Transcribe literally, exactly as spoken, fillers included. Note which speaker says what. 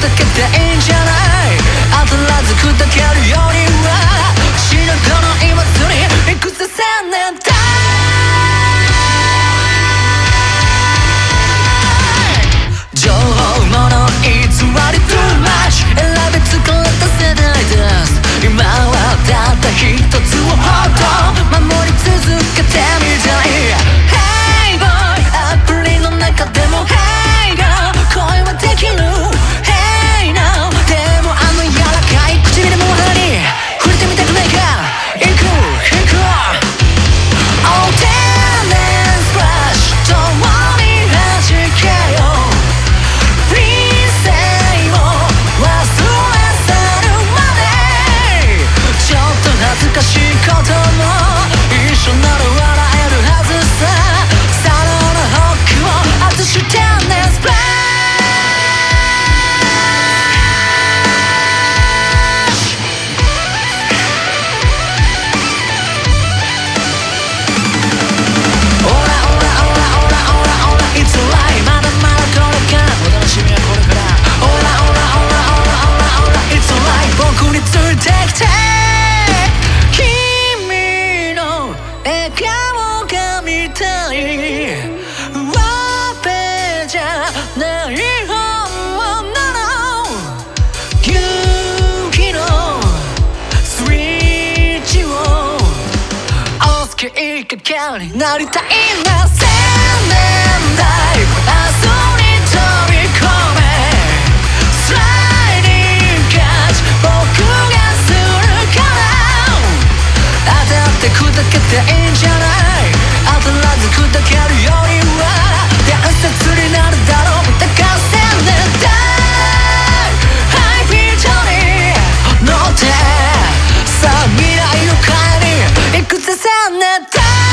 Speaker 1: 砕けていいんじゃない。当たらず砕けるよりは死ぬこの今すに幾つ千年だ情報もの偽り too much 選び疲れた世代です。今はたった一つをほど守り続けてみたい。 Hey boy アプリの中でも Hey girl 恋はできる Hey now でもあの柔らかい唇も肌に触れてみたくないか。行く行く Oh damn and splash 共に弾けよ恥ずかしいことも一緒なら笑えるはずさ。サロンのホックを外してねスプラッシュ。オラオラオラオラオラオラ It's alright まだまだこれからお楽しみはこれから。オラオラオラオラオラオラ It's alright 僕についてきてなりたいな千年代明日に飛び込めスライディングキャッチ僕がするから当たって砕けていいんじゃない。当たらず砕けるよりは伝説になるだろう。だから千年代ハイピーチに乗ってさあ未来を変えに行くぜ千年代